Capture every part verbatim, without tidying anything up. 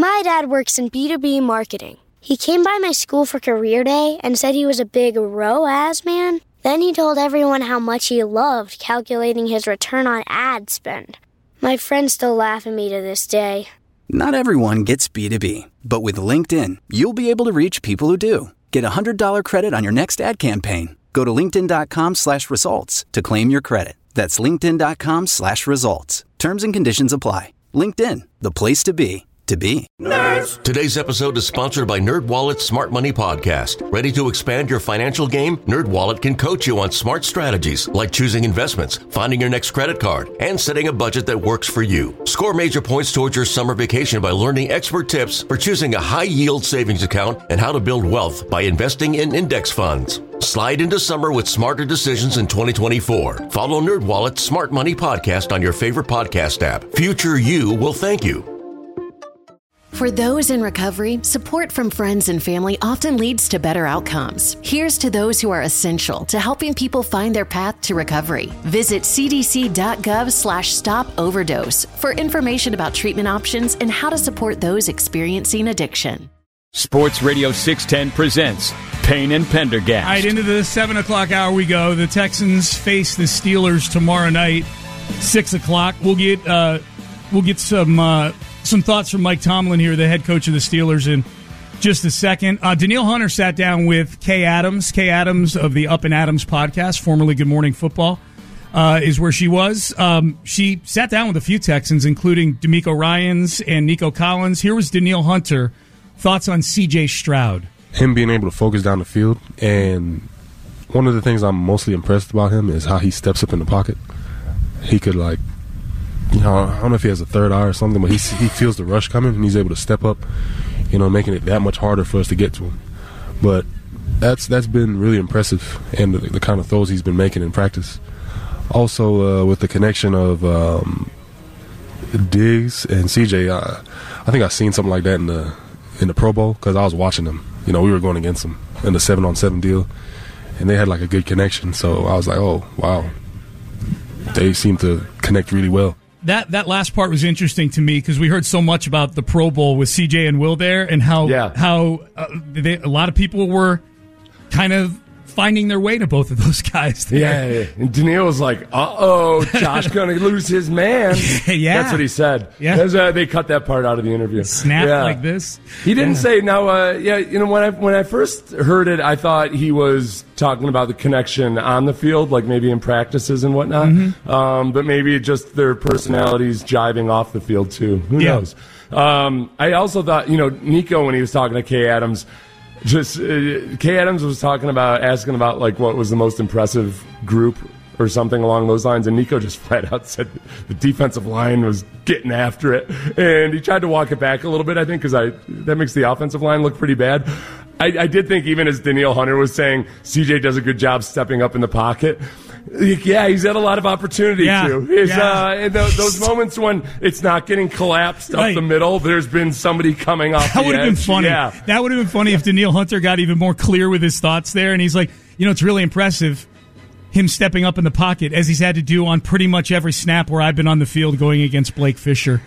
My dad works in B two B marketing. He came by my school for career day and said he was a big R O A S man. Then he told everyone how much he loved calculating his return on ad spend. My friends still laugh at me to this day. Not everyone gets B two B, but with LinkedIn, you'll be able to reach people who do. Get a one hundred dollars credit on your next ad campaign. Go to linkedin.com slash results to claim your credit. That's linkedin.com slash results. Terms and conditions apply. LinkedIn, the place to be, to be. Nerds. Today's episode is sponsored by NerdWallet's Smart Money Podcast. Ready to expand your financial game? NerdWallet can coach you on smart strategies like choosing investments, finding your next credit card, and setting a budget that works for you. Score major points towards your summer vacation by learning expert tips for choosing a high-yield savings account and how to build wealth by investing in index funds. Slide into summer with smarter decisions in twenty twenty-four. Follow NerdWallet's Smart Money Podcast on your favorite podcast app. Future you will thank you. For those in recovery, support from friends and family often leads to better outcomes. Here's to those who are essential to helping people find their path to recovery. Visit cdc.gov slash stop overdose for information about treatment options and how to support those experiencing addiction. Sports Radio six ten presents Payne and Pendergast. All right, into the seven o'clock hour we go. The Texans face the Steelers tomorrow night, six o'clock. We'll get uh, we'll get some uh, some thoughts from Mike Tomlin here, the head coach of the Steelers, in just a second. Uh, Danielle Hunter sat down with Kay Adams. Kay Adams of the Up and Adams podcast, formerly Good Morning Football, uh, is where she was. Um, she sat down with a few Texans, including D'Amico Ryans and Nico Collins. Here was Danielle Hunter. Thoughts on C J Stroud? Him being able to focus down the field, and one of the things I'm mostly impressed about him is how he steps up in the pocket. He could, like, you know, I don't know if he has a third eye or something, but he he feels the rush coming, and he's able to step up, you know, making it that much harder for us to get to him. But that's that's been really impressive, and the, the kind of throws he's been making in practice. Also, uh, with the connection of um, Diggs and C J, uh, I think I've seen something like that in the in the Pro Bowl, because I was watching them. You know, we were going against them in the seven-on-seven deal, and they had, like, a good connection. So I was like, oh, wow. They seem to connect really well. That that last part was interesting to me because we heard so much about the Pro Bowl with C J and Will there, and how, yeah. how uh, they, a lot of people were kind of finding their way to both of those guys there. Yeah, yeah. And Danielle was like, uh-oh, Josh going to lose his man. Yeah. That's what he said. Yeah. Uh, they cut that part out of the interview. Snap yeah. like this. He didn't yeah. say, now, uh, yeah, you know, when I when I first heard it, I thought he was talking about the connection on the field, like maybe in practices and whatnot. Mm-hmm. Um, but maybe just their personalities jiving off the field, too. Who yeah. knows? Um, I also thought, you know, Nico, when he was talking to Kay Adams, Just uh, Kay Adams was talking about, asking about, like, what was the most impressive group or something along those lines, and Nico just flat out said the defensive line was getting after it, and he tried to walk it back a little bit, I think, because I that makes the offensive line look pretty bad. I, I did think, even as Danielle Hunter was saying, C J does a good job stepping up in the pocket. Yeah, he's had a lot of opportunity yeah, to. His, yeah. uh, and th- those moments when it's not getting collapsed right. up the middle, there's been somebody coming off that the would have edge. been funny. Yeah. That would have been funny if Danielle Hunter got even more clear with his thoughts there, and he's like, you know, it's really impressive, him stepping up in the pocket, as he's had to do on pretty much every snap where I've been on the field going against Blake Fisher.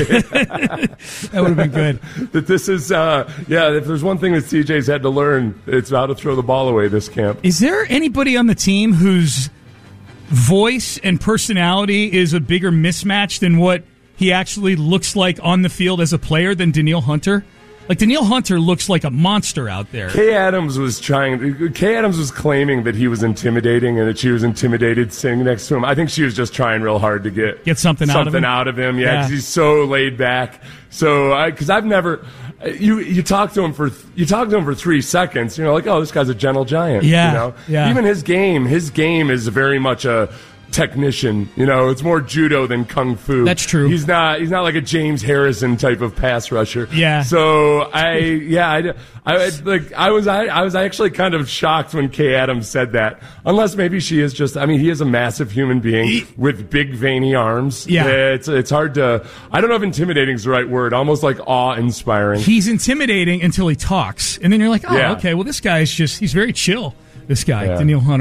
That would have been good. That this is, uh, yeah, if there's one thing that C J's had to learn, it's how to throw the ball away this camp. Is there anybody on the team whose voice and personality is a bigger mismatch than what he actually looks like on the field as a player than Danielle Hunter? Like, Danielle Hunter looks like a monster out there. Kay Adams was trying, Kay Adams was claiming that he was intimidating and that she was intimidated sitting next to him. I think she was just trying real hard to get, get something, something out of him. out of him. Yeah, because yeah. he's so laid back. So, because I've never, you you talk to him for you talk to him for three seconds. You're like, oh, this guy's a gentle giant. Yeah, you know? yeah. Even his game, his game is very much a technician. You know, it's more judo than kung fu. That's true. He's not he's not like a James Harrison type of pass rusher. Yeah. So I yeah I, I like I was I, I was actually kind of shocked when Kay Adams said that. Unless maybe she is just I mean he is a massive human being he, with big veiny arms. Yeah. It's it's hard to I don't know if intimidating is the right word. Almost like awe inspiring. He's intimidating until he talks, and then you're like, oh, yeah. okay. Well, this guy's just he's very chill. This guy, yeah. Danielle Hunter.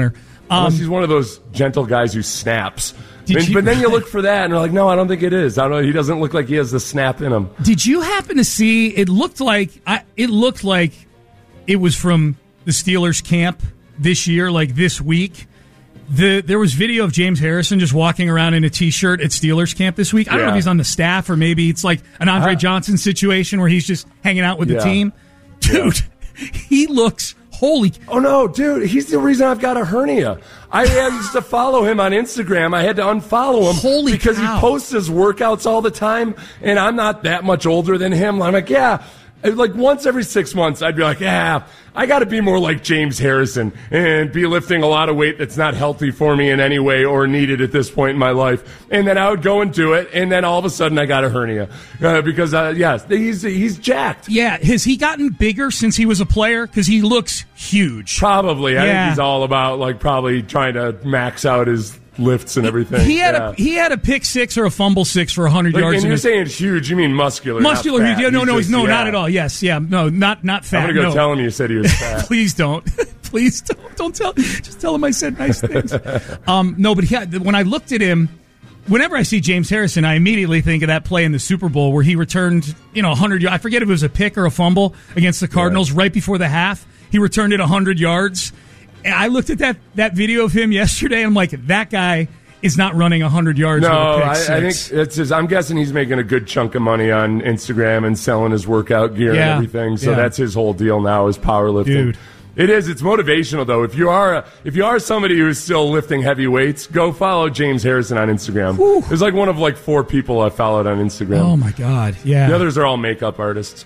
Um, Unless he's one of those gentle guys who snaps. Did And- you- but then you look for that, and you're like, no, I don't think it is. I don't know. He doesn't look like he has the snap in him. Did you happen to see? It looked like I, it looked like it was from the Steelers camp this year, like this week. The there was video of James Harrison just walking around in a T-shirt at Steelers camp this week. I don't know Yeah. if he's on the staff or maybe it's like an Andre I- Johnson situation where he's just hanging out with Yeah. the team. Dude, he looks holy. Oh, no, dude. He's the reason I've got a hernia. I used to follow him on Instagram. I had to unfollow him Holy because cow. he posts his workouts all the time, and I'm not that much older than him. I'm like, yeah. Like once every six months, I'd be like, yeah, I got to be more like James Harrison and be lifting a lot of weight that's not healthy for me in any way or needed at this point in my life. And then I would go and do it, and then all of a sudden I got a hernia uh, because, uh, yes, he's he's jacked. Yeah, has he gotten bigger since he was a player? Because he looks huge. Probably. I Yeah. think he's all about like probably trying to max out his lifts and everything. He had yeah. a he had a pick six or a fumble six for one hundred Like, yards. and in you're his- saying huge, you mean muscular. muscular. Not fat. Yeah, no, no, just- he's no, yeah. not at all. Yes, yeah, no, not not fat. I'm gonna go no. tell him you said he was fat. Please don't. Please don't. Don't tell. Just tell him I said nice things. Um, no, but he had, when I looked at him, whenever I see James Harrison, I immediately think of that play in the Super Bowl where he returned, you know, one hundred. I forget if it was a pick or a fumble against the Cardinals right before the half. He returned it one hundred yards. And I looked at that that video of him yesterday. And I'm like, that guy is not running one hundred yards. No, with a pick I, I six. think it's just, I'm guessing he's making a good chunk of money on Instagram and selling his workout gear Yeah. and everything. So Yeah. that's his whole deal now is powerlifting. Dude. It is. It's motivational though. If you are if you are somebody who's still lifting heavy weights, go follow James Harrison on Instagram. Whew. There's like one of like four people I followed on Instagram. Oh my God! Yeah. The others are all makeup artists.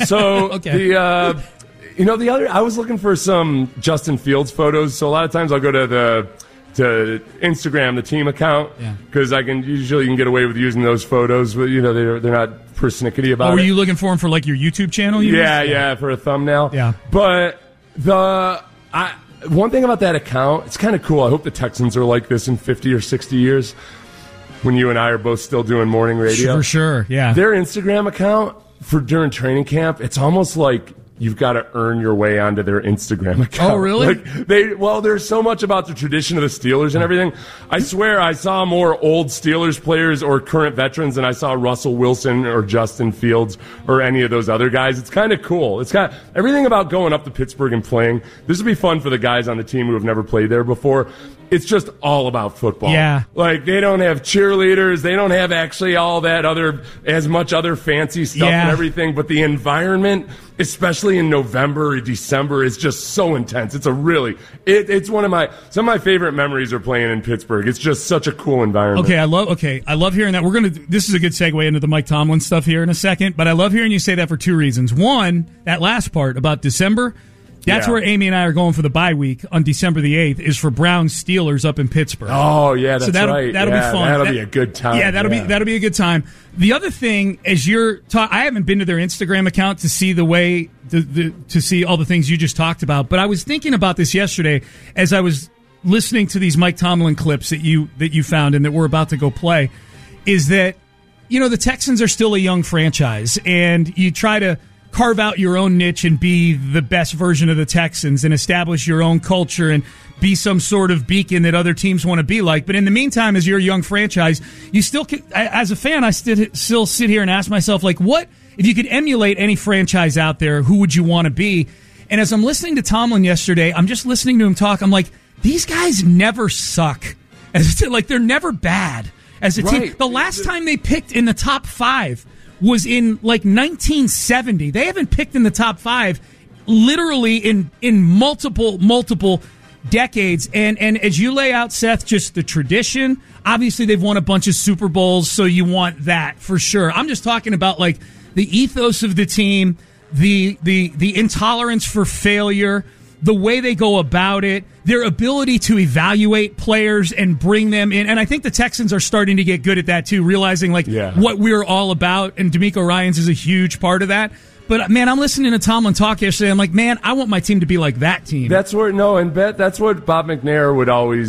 So Okay. the uh, you know the other I was looking for some Justin Fields photos. So a lot of times I'll go to the to Instagram, the team account, Yeah. because I can usually you can get away with using those photos. But you know they're they're not persnickety about Oh, were it. you looking for him for like your YouTube channel? You Yeah, mean? yeah, for a thumbnail. Yeah. But the I one thing about that account, it's kind of cool. I hope the Texans are like this in fifty or sixty years when you and I are both still doing morning radio. For sure. Yeah. Their Instagram account for during training camp, it's almost like you've got to earn your way onto their Instagram account. Oh, really? Like they, well, there's so much about the tradition of the Steelers and everything. I swear I saw more old Steelers players or current veterans than I saw Russell Wilson or Justin Fields or any of those other guys. It's kind of cool. It's kind of everything about going up to Pittsburgh and playing. This would be fun for the guys on the team who have never played there before. It's just all about football. Yeah. Like, they don't have cheerleaders. They don't have actually all that other, as much other fancy stuff Yeah. and everything. But the environment, especially in November or December, is just so intense. It's a really, it, it's one of my, some of my favorite memories are playing in Pittsburgh. It's just such a cool environment. Okay, I love. Okay, I love hearing that. We're gonna. This is a good segue into the Mike Tomlin stuff here in a second. But I love hearing you say that for two reasons. One, that last part about December. That's Yeah. where Amy and I are going for the bye week on December the eighth. Is for Browns Steelers up in Pittsburgh. Oh, yeah, that's so that'll, right. That'll Yeah, be fun. That'll That- be a good time. Yeah, that'll Yeah. be that'll be a good time. The other thing, as you're talking, I haven't been to their Instagram account to see the way the, the to see all the things you just talked about. But I was thinking about this yesterday as I was listening to these Mike Tomlin clips that you that you found and that we're about to go play. Is that you know the Texans are still a young franchise, and you try to carve out your own niche and be the best version of the Texans and establish your own culture and be some sort of beacon that other teams want to be like. But in the meantime, as you're a young franchise, you still can, as a fan, I still still sit here and ask myself, like, what if you could emulate any franchise out there? Who would you want to be? And as I'm listening to Tomlin yesterday, I'm just listening to him talk. I'm like, these guys never suck. As like they're never bad as a team. Right. The last time they picked in the top five was in like nineteen seventy. They haven't picked in the top five literally in in multiple multiple decades. And and as you lay out, Seth, just the tradition. Obviously, they've won a bunch of Super Bowls, so you want that for sure. I'm just talking about like the ethos of the team, the the the intolerance for failure, the way they go about it, their ability to evaluate players and bring them in. And I think the Texans are starting to get good at that too, realizing like Yeah. what we're all about. And D'Amico Ryans is a huge part of that. But man, I'm listening to Tomlin talk yesterday. I'm like, man, I want my team to be like that team. That's where, no, and bet that's what Bob McNair would always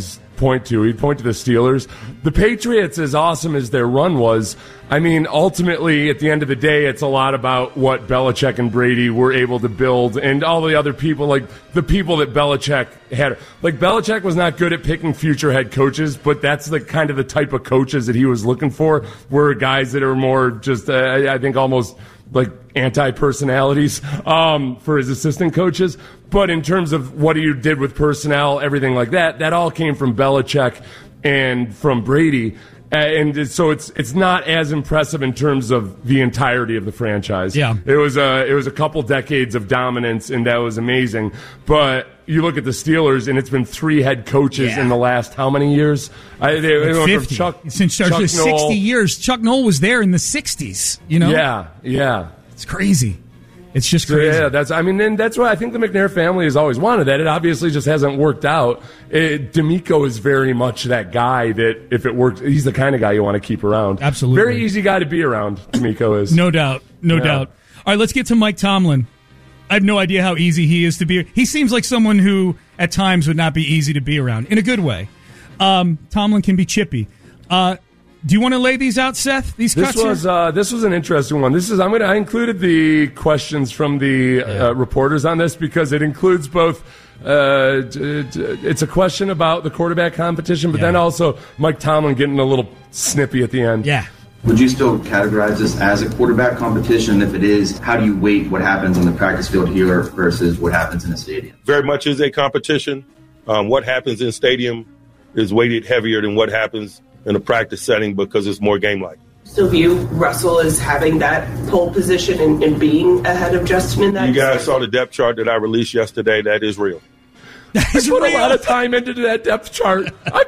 point to. He'd point to the Steelers. The Patriots, as awesome as their run was, I mean, ultimately, at the end of the day, it's a lot about what Belichick and Brady were able to build, and all the other people, like the people that Belichick had. Like, Belichick was not good at picking future head coaches, but that's the kind of the type of coaches that he was looking for, were guys that are more just, uh, I think, almost like anti-personalities um, for his assistant coaches. But in terms of what he did with personnel, everything like that, that all came from Belichick and from Brady. And so it's it's not as impressive in terms of the entirety of the franchise. Yeah. It was a, it was a couple decades of dominance, and that was amazing. But you look at the Steelers, and it's been three head coaches yeah. in the last how many years? I, they, like they went fifty. Chuck, Since Chuck Chuck sixty years. Chuck Noll was there in the sixties, you know? Yeah, yeah. It's crazy. It's just So, crazy. yeah, that's. I mean, and that's why I think the McNair family has always wanted that. It obviously just hasn't worked out. It, D'Amico is very much that guy that if it works, he's the kind of guy you want to keep around. Absolutely. Very easy guy to be around, D'Amico is. No doubt. No Yeah. doubt. All right, let's get to Mike Tomlin. I have no idea how easy he is to be. He seems like someone who at times would not be easy to be around, in a good way. Um, Tomlin can be chippy. Uh, do you want to lay these out, Seth? These This cuts was here? uh, this was an interesting one. This is I'm gonna I included the questions from the uh, reporters on this because it includes both. Uh, d- d- it's a question about the quarterback competition, but Yeah. then also Mike Tomlin getting a little snippy at the end. Yeah. Would you still categorize this as a quarterback competition? If it is, how do you weight what happens on the practice field here versus what happens in a stadium? Very much is a competition. Um, what happens in stadium is weighted heavier than what happens in a practice setting because it's more game-like. So view Russell as having that pole position and, and being ahead of Justin in that? You guys saw the depth chart that I released yesterday. That is real. I put real. a lot of time into that depth chart. I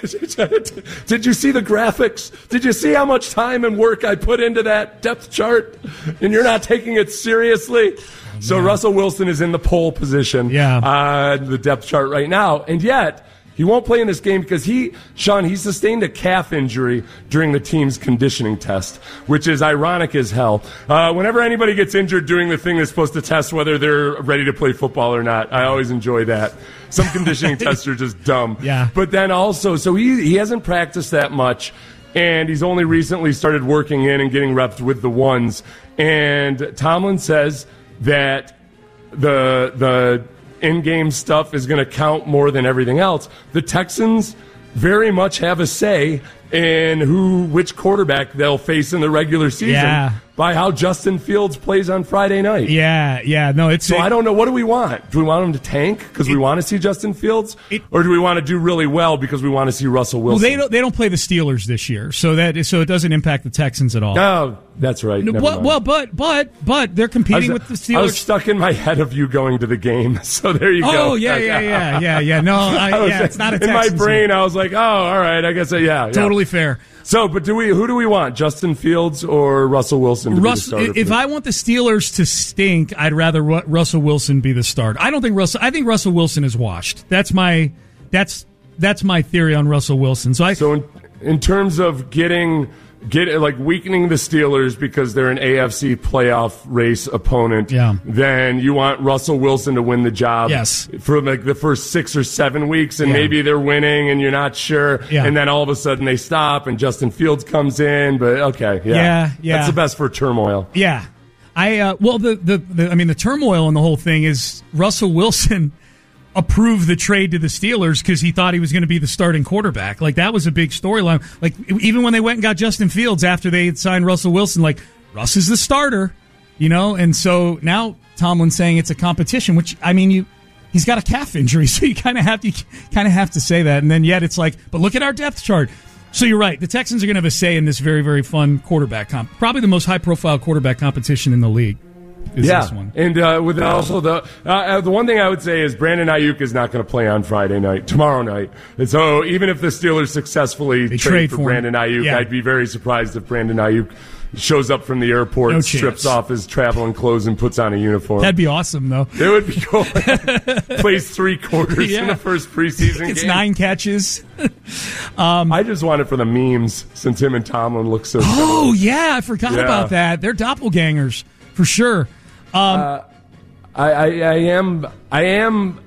put. Did you see the graphics? Did you see how much time and work I put into that depth chart? And you're not taking it seriously. Oh, so Russell Wilson is in the pole position. Yeah. Uh, the depth chart right now, and yet he won't play in this game because he, Sean, he sustained a calf injury during the team's conditioning test, which is ironic as hell. Uh, whenever anybody gets injured doing the thing that's supposed to test whether they're ready to play football or not, I always enjoy that. Some conditioning tests are just dumb. Yeah. But then also, so he, he hasn't practiced that much, and he's only recently started working in and getting reps with the ones. And Tomlin says that the the in-game stuff is going to count more than everything else. The Texans very much have a say in who, which quarterback they'll face in the regular season Yeah. by how Justin Fields plays on Friday night. Yeah, yeah. No, it's So I don't know. What do we want? Do we want him to tank because we want to see Justin Fields, it- or do we want to do really well because we want to see Russell Well, Wilson? they don't. They don't play the Steelers this year, so that so it doesn't impact the Texans at all. No, that's right. No, Never well, mind. well, but but but they're competing I was, with the Steelers. I was stuck in my head of you going to the game, so there you go. Oh yeah, yeah, yeah, yeah, yeah. No, I, I was- yeah, it's not a in Texans my brain. game. I was like, oh, all right. I guess uh, yeah, yeah. Totally fair. So, but do we? Who do we want? Justin Fields or Russell Wilson? To Russ, be the starter if for I want the Steelers to stink, I'd rather Ru- Russell Wilson be the starter. I don't think Russell. I think Russell Wilson is washed. That's my that's that's my theory on Russell Wilson. So I. So in, in terms of getting get like weakening the Steelers because they're an A F C playoff race opponent, Yeah. then you want Russell Wilson to win the job. Yes. For like the first six or seven weeks, and Yeah. maybe they're winning and you're not sure, Yeah. and then all of a sudden they stop and Justin Fields comes in. But okay, yeah, Yeah, yeah. that's the best for turmoil. Yeah, I uh, well the, the the I mean the turmoil in the whole thing is Russell Wilson approved the trade to the Steelers because he thought he was going to be the starting quarterback. Like that was a big storyline. Like even when they went and got Justin Fields after they had signed Russell Wilson, like Russ is the starter, you know. And so now Tomlin's saying it's a competition, which I mean you. He's got a calf injury, so you kind of have to kind of have to say that. And then yet it's like, but look at our depth chart. So you're right. The Texans are going to have a say in this very, very fun quarterback comp. Probably the most high-profile quarterback competition in the league is yeah, this one. and uh, with also the uh, the one thing I would say is Brandon Ayuk is not going to play on Friday night, tomorrow night. And so even if the Steelers successfully They trade, trade for, for him. Brandon Ayuk, Yeah. I'd be very surprised if Brandon Ayuk shows up from the airport, No strips chance. off his traveling clothes, and puts on a uniform. That'd be awesome, though. It would be cool. Plays three quarters Yeah. in the first preseason It's game. nine catches. I just want it for the memes since him and Tomlin look so Oh, similar. yeah, I forgot Yeah. about that. They're doppelgangers, for sure. Um, I, I, I am I am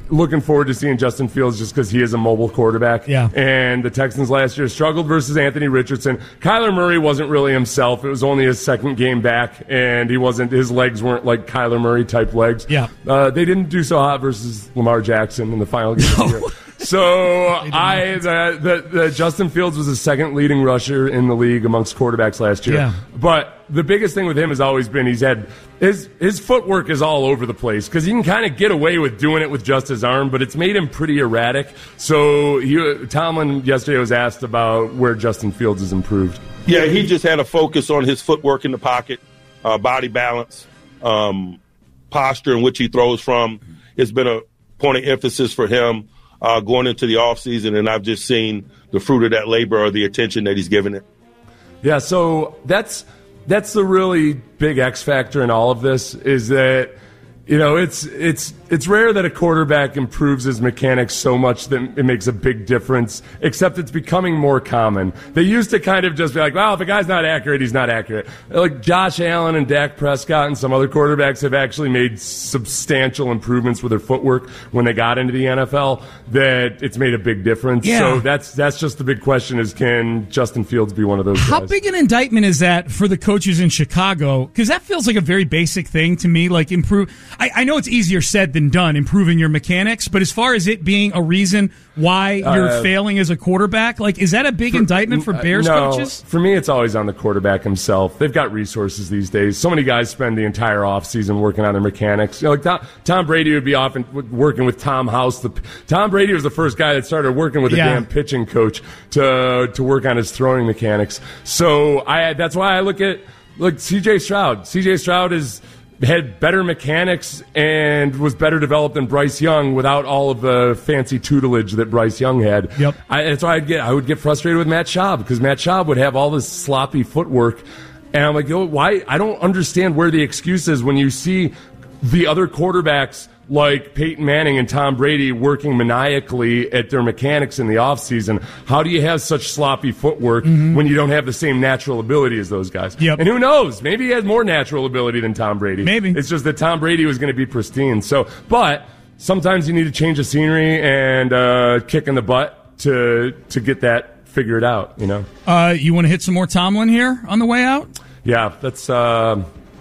looking forward to seeing Justin Fields just because he is a mobile quarterback. Yeah. And the Texans last year struggled versus Anthony Richardson. Kyler Murray wasn't really himself. It was only his second game back, and he wasn't. His legs weren't like Kyler Murray type legs. Yeah. Uh, they didn't do so hot versus Lamar Jackson in the final game of the year. So I the, the, the Justin Fields was the second leading rusher in the league amongst quarterbacks last year. Yeah. But the biggest thing with him has always been he's had his his footwork is all over the place because he can kind of get away with doing it with just his arm, but it's made him pretty erratic. So he, Tomlin yesterday was asked about where Justin Fields has improved. Yeah, he just had a focus on his footwork in the pocket, uh, body balance, um, posture in which he throws from. It's been a point of emphasis for him. Uh, going into the offseason, and I've just seen the fruit of that labor or the attention that he's given it. Yeah, so that's that's the really big X factor in all of this is that, you know, it's it's it's rare that a quarterback improves his mechanics so much that it makes a big difference, except it's becoming more common. They used to kind of just be like, well, if a guy's not accurate, he's not accurate. Like Josh Allen and Dak Prescott and some other quarterbacks have actually made substantial improvements with their footwork when they got into the N F L, that it's made a big difference. Yeah. So that's that's just the big question is, can Justin Fields be one of those How guys? big an indictment is that for the coaches in Chicago? Because that feels like a very basic thing to me, like improve. I, I know it's easier said than done, improving your mechanics, but as far as it being a reason why you're Uh, failing as a quarterback, like, is that a big indictment for Bears no, coaches? For me, it's always on the quarterback himself. They've got resources these days. So many guys spend the entire offseason working on their mechanics. You know, like Tom, Tom Brady would be often working with Tom House. The, Tom Brady was the first guy that started working with a Yeah. damn pitching coach to to work on his throwing mechanics. So I that's why I look at like C J Stroud. C J Stroud is had better mechanics and was better developed than Bryce Young without all of the fancy tutelage that Bryce Young had. Yep. I, that's why I'd get I would get frustrated with Matt Schaub because Matt Schaub would have all this sloppy footwork, and I'm like, oh, why? I don't understand where the excuse is when you see the other quarterbacks like Peyton Manning and Tom Brady working maniacally at their mechanics in the offseason. How do you have such sloppy footwork mm-hmm. when you don't have the same natural ability as those guys? Yep. And who knows? Maybe he has more natural ability than Tom Brady. Maybe. It's just that Tom Brady was going to be pristine. So, but sometimes you need to change the scenery and uh, kick in the butt to to get that figured out, you know? Uh, you want to hit some more Tomlin here on the way out? Yeah, that's... Uh,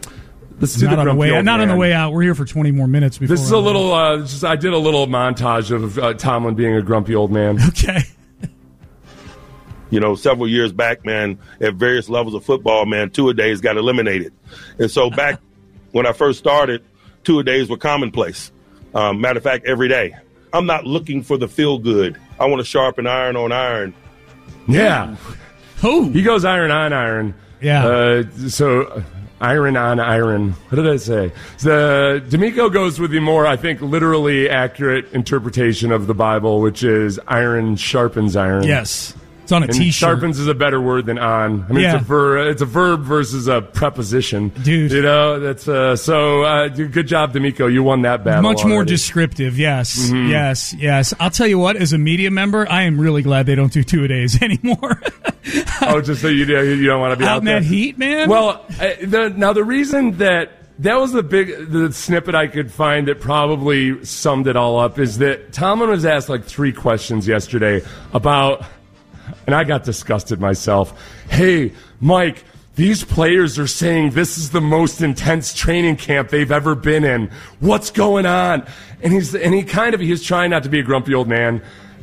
This is not on the way. Not man. on the way out. We're here for twenty more minutes. Before this is a little. Uh, just, I did a little montage of uh, Tomlin being a grumpy old man. Okay. You know, several years back, man, at various levels of football, man, two-a-days got eliminated, and so back when I first started, two-a-days were commonplace. Um, matter of fact, every day. I'm not looking for the feel good. I want to sharpen iron on iron. Yeah. Who? He goes iron on iron. Yeah. Uh, so. Iron on iron. What did I say? The D'Amico goes with the more, I think, literally accurate interpretation of the Bible, which is iron sharpens iron. Yes. It's on a and T-shirt. Sharpens is a better word than on. I mean, yeah. it's a ver- it's a verb versus a preposition. Dude. You know, that's uh, so uh, good job, D'Amico. You won that battle. Much more already. descriptive, yes. Mm-hmm. Yes, yes. I'll tell you what, as a media member, I am really glad they don't do two-a-days anymore. Oh, just so you, you don't want to be out, out in there. that heat, man? Well, uh, the, now the reason that that was the big the snippet I could find that probably summed it all up is that Tomlin was asked like three questions yesterday about, and I got disgusted myself. Hey, Mike, these players are saying this is the most intense training camp they've ever been in. What's going on? And he's and he kind of he's trying not to be a grumpy old man.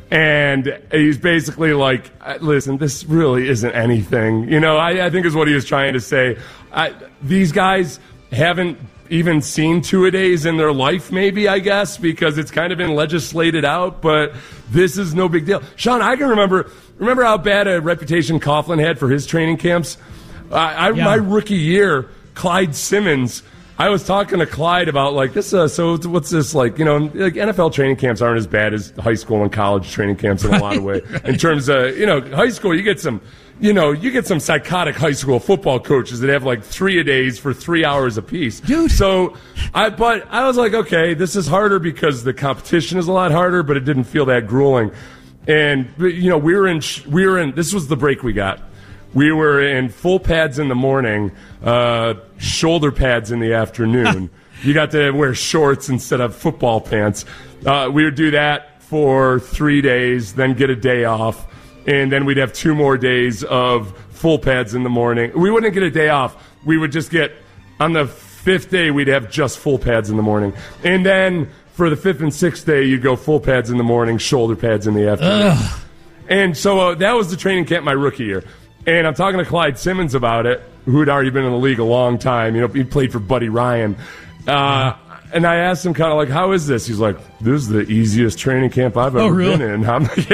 And he's basically like, listen, this really isn't anything. You know, I, I think is what he was trying to say. I, these guys haven't even seen two-a-days in their life, maybe, I guess, because it's kind of been legislated out, but this is no big deal. Sean, I can remember, remember how bad a reputation Coughlin had for his training camps? Uh, I, yeah. My rookie year, Clyde Simmons, I was talking to Clyde about, like, this, uh, so what's this, like, you know, like N F L training camps aren't as bad as high school and college training camps in a lot of ways. Right. In terms of, you know, high school, you get some, you know, you get some psychotic high school football coaches that have, like, three-a-days for three hours apiece. Dude. So, I, but I was like, okay, this is harder because the competition is a lot harder, but it didn't feel that grueling. And, you know, we were in, we were in, this was the break we got. we were in full pads in the morning, uh, shoulder pads in the afternoon. You got to wear shorts instead of football pants. Uh, we would do that for three days, then get a day off, and then we'd have two more days of full pads in the morning. We wouldn't get a day off. We would just get, on the fifth day, we'd have just full pads in the morning. And then for the fifth and sixth day, you'd go full pads in the morning, shoulder pads in the afternoon. Ugh. And so uh, that was the training camp my rookie year. And I'm talking to Clyde Simmons about it, who had already been in the league a long time. You know, he played for Buddy Ryan. Uh, and I asked him kind of like, how is this? He's like, this is the easiest training camp I've ever oh, really? been in. I'm like,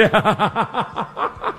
yeah.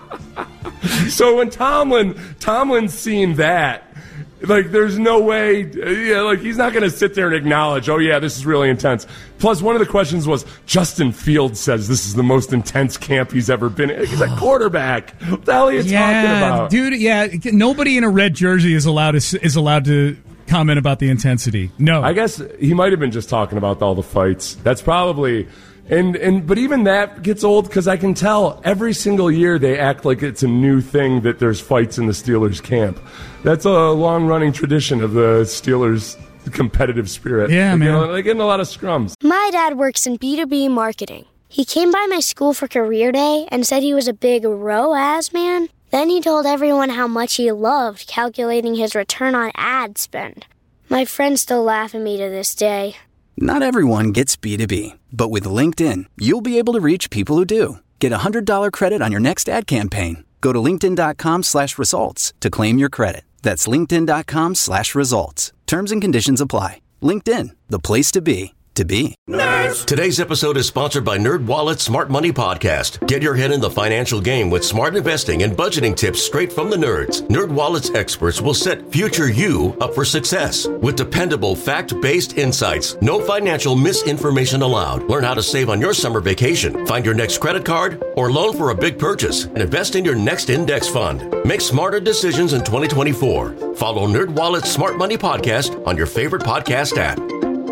So when Tomlin, Tomlin's seen that, like, there's no way, yeah, like, he's not going to sit there and acknowledge, oh, yeah, this is really intense. Plus, one of the questions was, Justin Fields says this is the most intense camp he's ever been in. He's a quarterback. What the hell are you yeah, talking about? Dude, yeah, nobody in a red jersey is allowed to, is allowed to comment about the intensity. No. I guess he might have been just talking about all the fights. That's probably... And and but even that gets old because I can tell every single year they act like it's a new thing that there's fights in the Steelers camp. That's a long-running tradition of the Steelers' competitive spirit. Yeah, they man. Get, they get in a lot of scrums. My dad works in B two B marketing. He came by my school for career day and said he was a big R O A S man. Then he told everyone how much he loved calculating his return on ad spend. My friends still laugh at me to this day. Not everyone gets B two B, but with LinkedIn, you'll be able to reach people who do. Get a one hundred dollars credit on your next ad campaign. Go to linkedin.com slash results to claim your credit. That's linkedin.com slash results. Terms and conditions apply. LinkedIn, the place to be, to be. Nerds! Today's episode is sponsored by NerdWallet's Smart Money Podcast. Get your head in the financial game with smart investing and budgeting tips straight from the nerds. NerdWallet's experts will set future you up for success with dependable, fact-based insights. No financial misinformation allowed. Learn how to save on your summer vacation, find your next credit card, or loan for a big purchase, and invest in your next index fund. Make smarter decisions in twenty twenty-four. Follow NerdWallet's Smart Money Podcast on your favorite podcast app.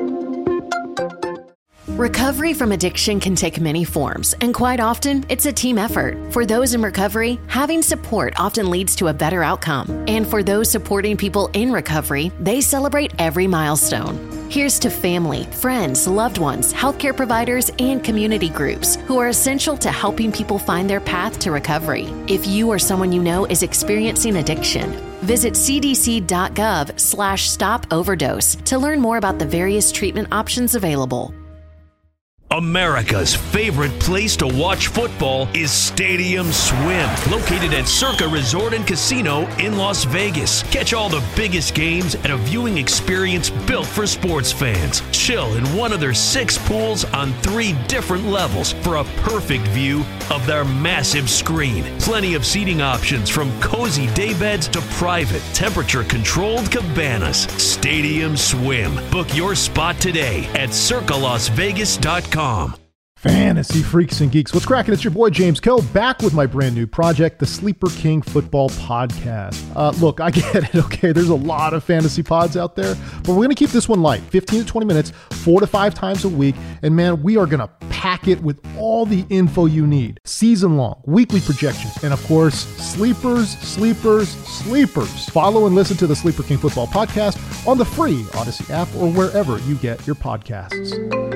Recovery from addiction can take many forms, and quite often, it's a team effort. For those in recovery, having support often leads to a better outcome. And for those supporting people in recovery, they celebrate every milestone. Here's to family, friends, loved ones, healthcare providers, and community groups who are essential to helping people find their path to recovery. If you or someone you know is experiencing addiction, visit cdc.gov slash stop overdose to learn more about the various treatment options available. America's favorite place to watch football is Stadium Swim, located at Circa Resort and Casino in Las Vegas. Catch all the biggest games at a viewing experience built for sports fans. Chill in one of their six pools on three different levels for a perfect view of their massive screen. Plenty of seating options from cozy daybeds to private, temperature-controlled cabanas. Stadium Swim. Book your spot today at circa las vegas dot com. Fantasy freaks and geeks, what's cracking? It's your boy James Coe, back with my brand new project, the Sleeper King Football Podcast. Uh, look, I get it, okay? There's a lot of fantasy pods out there, but we're going to keep this one light, fifteen to twenty minutes, four to five times a week, and man, we are going to pack it with all the info you need. Season long, weekly projections, and of course, sleepers, sleepers, sleepers. Follow and listen to the Sleeper King Football Podcast on the free Odyssey app or wherever you get your podcasts.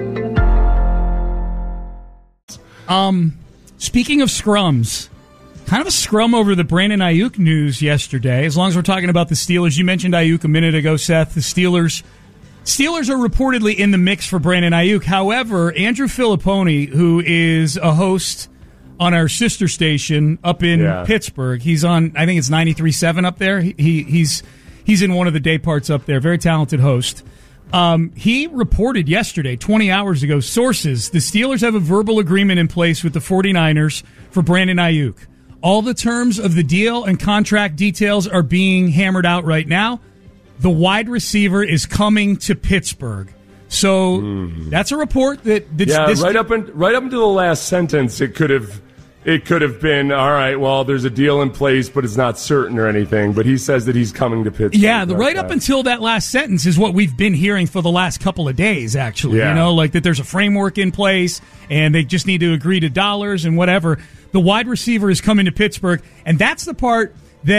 Um, speaking of scrums, kind of a scrum over the Brandon Ayuk news yesterday. As long as we're talking about the Steelers, you mentioned Ayuk a minute ago, Seth. The Steelers, Steelers are reportedly in the mix for Brandon Ayuk. However, Andrew Filipponi, who is a host on our sister station up in yeah. Pittsburgh, he's on, I think it's ninety-three point seven up there. He, he he's he's in one of the day parts up there. Very talented host. Um, he reported yesterday, twenty hours ago, sources, the Steelers have a verbal agreement in place with the 49ers for Brandon Ayuk. All the terms of the deal and contract details are being hammered out right now. The wide receiver is coming to Pittsburgh. So mm. that's a report that... that yeah, this right, up in, right up until the last sentence, it could have... It could have been, all right, well, there's a deal in place, but it's not certain or anything. But he says that he's coming to Pittsburgh. Yeah, the right up until that last sentence is what we've been hearing for the last couple of days, actually. Yeah. You know, like that there's a framework in place, and they just need to agree to dollars and whatever. The wide receiver is coming to Pittsburgh, and that's the part that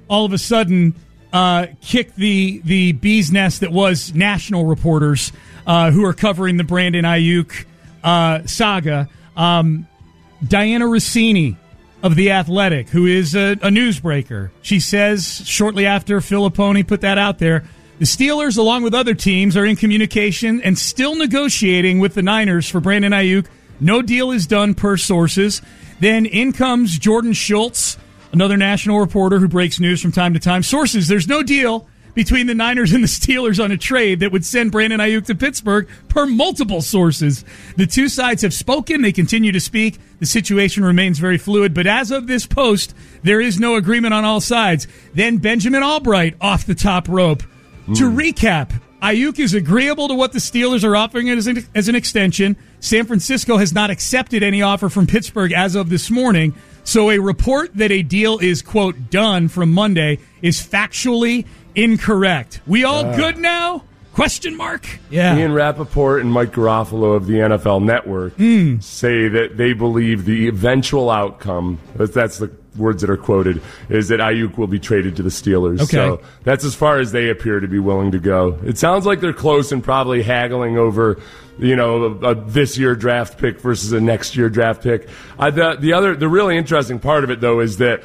all of a sudden uh, kicked the the bee's nest that was national reporters uh, who are covering the Brandon Ayuk uh, saga. Um, Diana Rossini of The Athletic, who is a, a newsbreaker, she says shortly after Filipponi put that out there, the Steelers, along with other teams, are in communication and still negotiating with the Niners for Brandon Ayuk. No deal is done per sources. Then in comes Jordan Schultz, another national reporter who breaks news from time to time. Sources, there's no deal between the Niners and the Steelers on a trade that would send Brandon Ayuk to Pittsburgh, per multiple sources. The two sides have spoken. They continue to speak. The situation remains very fluid. But as of this post, there is no agreement on all sides. Then Benjamin Albright off the top rope. Mm. To recap, Ayuk is agreeable to what the Steelers are offering as an, as an extension. San Francisco has not accepted any offer from Pittsburgh as of this morning. So a report that a deal is, quote, done from Monday is factually incorrect. We all uh, good now? Question mark? Yeah. Ian Rappaport and Mike Garofalo of the N F L Network mm. say that they believe the eventual outcome, that's the words that are quoted, is that Ayuk will be traded to the Steelers. Okay. So that's as far as they appear to be willing to go. It sounds like they're close and probably haggling over, you know, a, a this year draft pick versus a next year draft pick. Uh, the, the other, the really interesting part of it, though, is that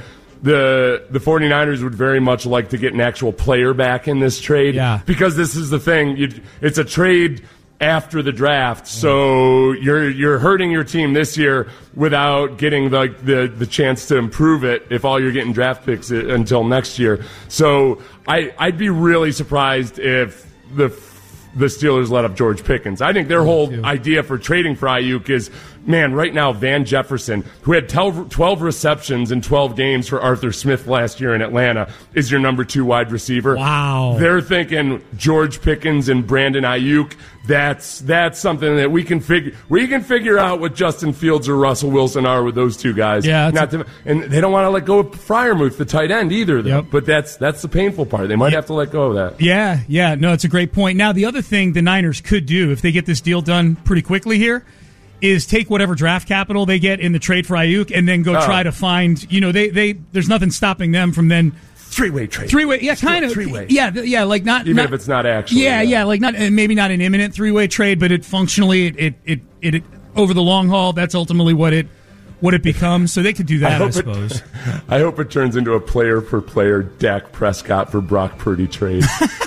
The the 49ers would very much like to get an actual player back in this trade. Yeah. Because this is the thing. You, it's a trade after the draft, so you're you're hurting your team this year without getting the, the, the chance to improve it if all you're getting draft picks until next year. So I, I'd be really surprised if the the Steelers let up George Pickens. I think their whole idea for trading for Ayuk is, man, right now Van Jefferson, who had twelve receptions in twelve games for Arthur Smith last year in Atlanta, is your number two wide receiver. Wow. They're thinking George Pickens and Brandon Ayuk. That's that's something that we can figure we can figure out what Justin Fields or Russell Wilson are with those two guys. Yeah, Not to, and they don't want to let go of Freiermuth, the tight end, either. Though. Yep. But that's that's the painful part. They might yep. have to let go of that. Yeah, yeah. No, it's a great point. Now, the other thing the Niners could do if they get this deal done pretty quickly here is take whatever draft capital they get in the trade for Ayuk and then go oh. try to find, you know, they, they there's nothing stopping them from then three-way trade. Three-way, yeah, kind of. Three-way. Yeah, yeah, like not even not, if it's not actually. Yeah, yeah, yeah, like not maybe not an imminent three-way trade, but it functionally it it it, it, it over the long haul, that's ultimately what it what it becomes. So they could do that, I, I suppose. It, I hope it turns into a player-for-player Dak Prescott for Brock Purdy trade.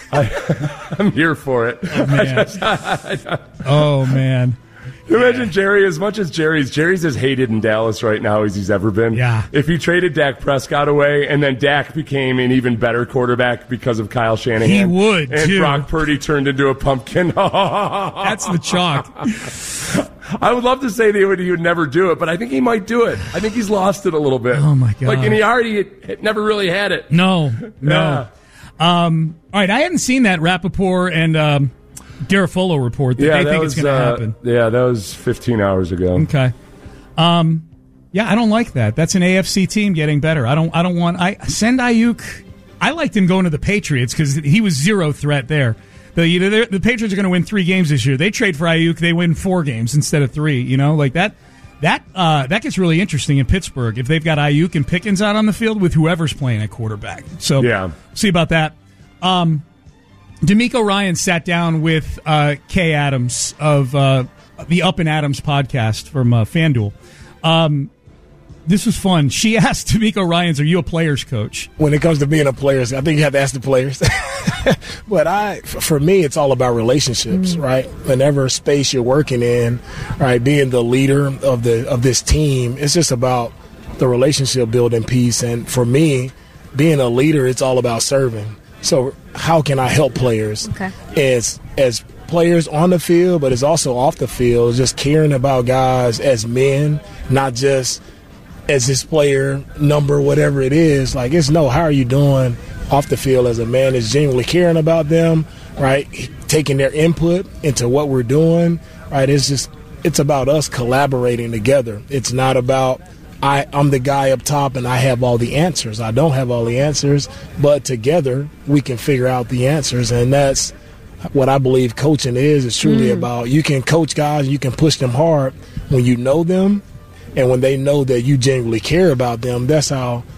I, I'm here for it. Oh, man. oh, man. Yeah. Imagine Jerry, as much as Jerry's Jerry's as hated in Dallas right now as he's ever been. Yeah. If he traded Dak Prescott away and then Dak became an even better quarterback because of Kyle Shanahan. He would, And too. Brock Purdy turned into a pumpkin. That's the chalk. I would love to say that he would, he would never do it, but I think he might do it. I think he's lost it a little bit. Oh, my God. Like, and he already had, had never really had it. No, no. Yeah. Um, all right, I hadn't seen that Rappaport and um, Garofalo report that yeah, they that think was, it's going to uh, happen. Yeah, that was fifteen hours ago. Okay. Um, yeah, I don't like that. That's an A F C team getting better. I don't. I don't want. I send Ayuk. I liked him going to the Patriots because he was zero threat there. The you know the Patriots are going to win three games this year. They trade for Ayuk, they win four games instead of three. You know, like that. That uh, that gets really interesting in Pittsburgh if they've got Ayuk and Pickens out on the field with whoever's playing at quarterback. So yeah, see about that. Um, D'Amico Ryan sat down with uh, Kay Adams of uh, the Up and Adams podcast from uh, FanDuel. Um, this was fun. She asked D'Amico Ryans, "Are you a players coach?" When it comes to being a players, I think you have to ask the players. But I, for me, it's all about relationships, mm. right? Whenever space you're working in, right, being the leader of the of this team, it's just about the relationship building piece. And for me, being a leader, it's all about serving. So how can I help players okay. as as players on the field, but it's also off the field, just caring about guys as men, not just as this player number, whatever it is. Like, it's no, how are you doing off the field as a man is genuinely caring about them, right? Taking their input into what we're doing, right? It's just, it's about us collaborating together. It's not about I, I'm the guy up top and I have all the answers. I don't have all the answers, but together we can figure out the answers. And that's what I believe coaching is. It's truly mm. about, you can coach guys, you can push them hard when you know them, and when they know that you genuinely care about them. That's how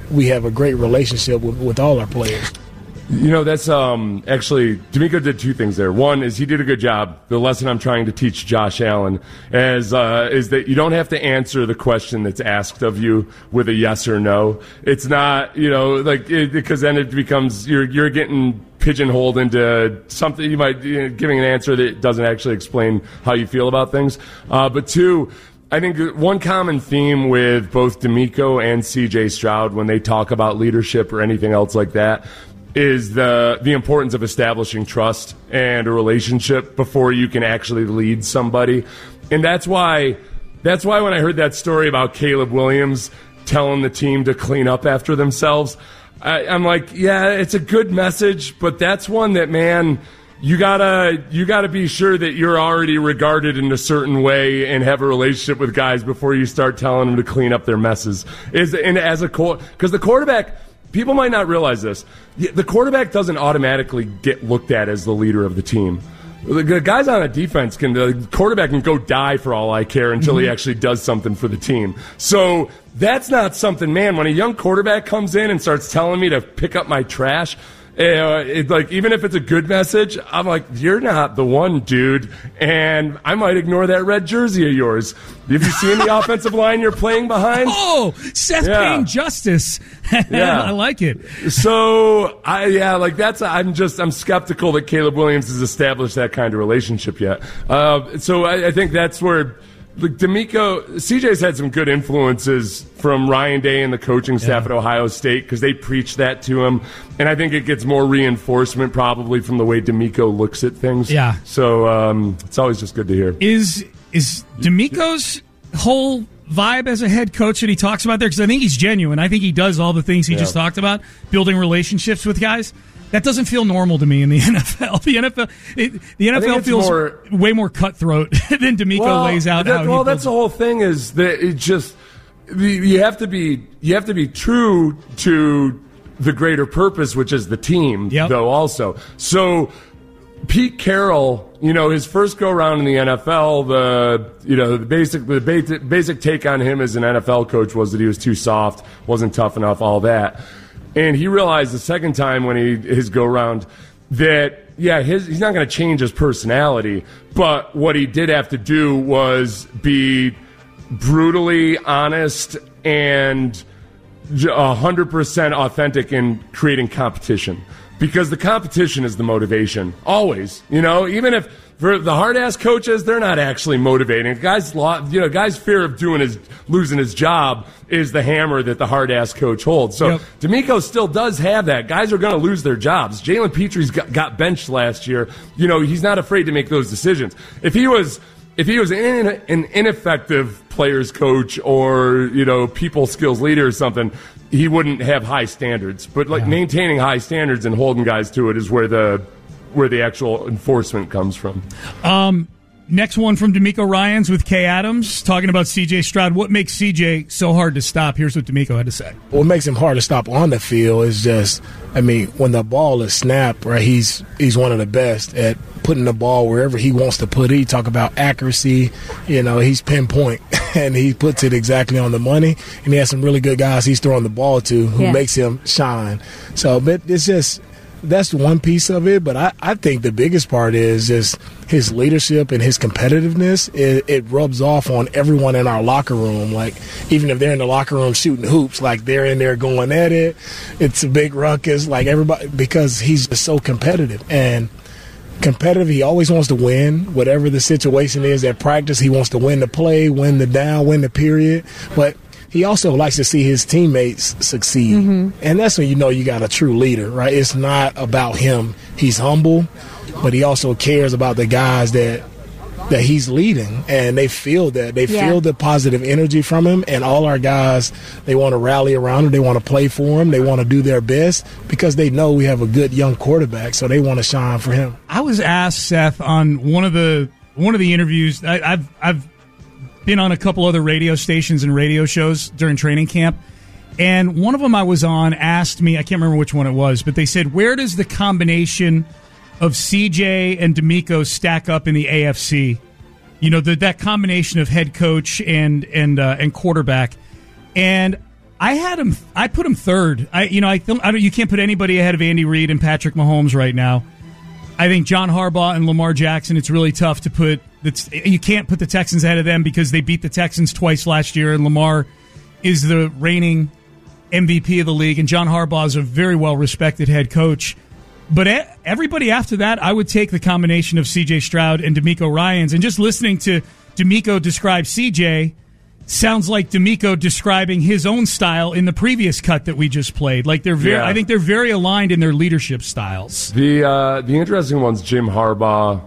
we have a great relationship with, with all our players. You know, that's um, actually, DeMeco did two things there. One is he did a good job. The lesson I'm trying to teach Josh Allen is, uh, is that you don't have to answer the question that's asked of you with a yes or no. It's not, you know, like, it, because then it becomes, you're, you're getting pigeonholed into something, you might, you know, giving an answer that doesn't actually explain how you feel about things. Uh, but two, I think one common theme with both DeMeco and C J Stroud when they talk about leadership or anything else like that is the the importance of establishing trust and a relationship before you can actually lead somebody. And that's why that's why when I heard that story about Caleb Williams telling the team to clean up after themselves, I, I'm like, yeah, it's a good message, but that's one that, man, you gotta you gotta be sure that you're already regarded in a certain way and have a relationship with guys before you start telling them to clean up their messes. Is and as a because the quarterback. People might not realize this. The quarterback doesn't automatically get looked at as the leader of the team. The guys on a defense can, the quarterback can go die for all I care until mm-hmm. he actually does something for the team. So that's not something, man, when a young quarterback comes in and starts telling me to pick up my trash, Uh, it, like, even if it's a good message, I'm like, you're not the one, dude. And I might ignore that red jersey of yours. Have you seen the offensive line you're playing behind? Oh, Seth yeah. Payne Justice. Yeah. I like it. So, I yeah, like that's, I'm just, I'm skeptical that Caleb Williams has established that kind of relationship yet. Uh, so I, I think that's where, like, DeMeco, C J's had some good influences from Ryan Day and the coaching staff yeah. at Ohio State because they preach that to him. And I think it gets more reinforcement probably from the way DeMeco looks at things. Yeah. So um, it's always just good to hear. Is is DeMeco's whole vibe as a head coach that he talks about there? Because I think he's genuine. I think he does all the things he yeah. just talked about, building relationships with guys. That doesn't feel normal to me in the N F L. The N F L, it, the N F L feels more, way more cutthroat than DeMeco well, lays out. That, how well, he that's the whole thing. Is that it just you have to be you have to be true to the greater purpose, which is the team. Yep. Though also, so Pete Carroll, you know, his first go around in the N F L, the you know the basic the basic, basic take on him as an N F L coach was that he was too soft, wasn't tough enough, all that. And he realized the second time when he his go-round that, yeah, his, he's not going to change his personality, but what he did have to do was be brutally honest and one hundred percent authentic in creating competition. Because the competition is the motivation, always. You know, even if for the hard-ass coaches, they're not actually motivating. Guys, you know, guys' fear of doing his losing his job is the hammer that the hard-ass coach holds. So yep. DeMeco still does have that. Guys are going to lose their jobs. Jalen Petre's got, got benched last year. You know, he's not afraid to make those decisions. If he was, if he was in, an ineffective players coach or, you know, people skills leader or something, he wouldn't have high standards. But like yeah. maintaining high standards and holding guys to it is where the where the actual enforcement comes from. Um, next one from DeMeco Ryans with Kay Adams, talking about C J Stroud. What makes C J so hard to stop? Here's what DeMeco had to say. What makes him hard to stop on the field is just, I mean, when the ball is snapped, right, he's he's one of the best at putting the ball wherever he wants to put it. He talk about accuracy. You know, he's pinpoint, and he puts it exactly on the money. And he has some really good guys he's throwing the ball to who yeah. makes him shine. So, but it's just – that's one piece of it, but I, I think the biggest part is just his leadership and his competitiveness. It, it rubs off on everyone in our locker room. Like, even if they're in the locker room shooting hoops, like they're in there going at it. It's a big ruckus, like everybody, because he's just so competitive. And competitive, he always wants to win. Whatever the situation is at practice, he wants to win the play, win the down, win the period. But he also likes to see his teammates succeed. Mm-hmm. And that's when you know you got a true leader, right? It's not about him. He's humble, but he also cares about the guys that that he's leading, and they feel that. They yeah. feel the positive energy from him, and all our guys, they want to rally around him. They want to play for him. They want to do their best because they know we have a good young quarterback, so they want to shine for him. I was asked, Seth, on one of the one of the interviews, I, I've I've been on a couple other radio stations and radio shows during training camp, and one of them I was on asked me, I can't remember which one it was, but they said, where does the combination of C J and DeMeco stack up in the A F C? You know, the, that combination of head coach and and uh, and quarterback. And I had him. I put him third. I, you know, I, th- I don't. You can't put anybody ahead of Andy Reid and Patrick Mahomes right now. I think John Harbaugh and Lamar Jackson. It's really tough to put. That's you can't put the Texans ahead of them because they beat the Texans twice last year, and Lamar is the reigning M V P of the league, and John Harbaugh is a very well respected head coach. But everybody after that, I would take the combination of C J Stroud and DeMeco Ryans. And just listening to DeMeco describe C J. Sounds like DeMeco describing his own style in the previous cut that we just played. Like they're very, yeah. I think they're very aligned in their leadership styles. The uh, the interesting one's Jim Harbaugh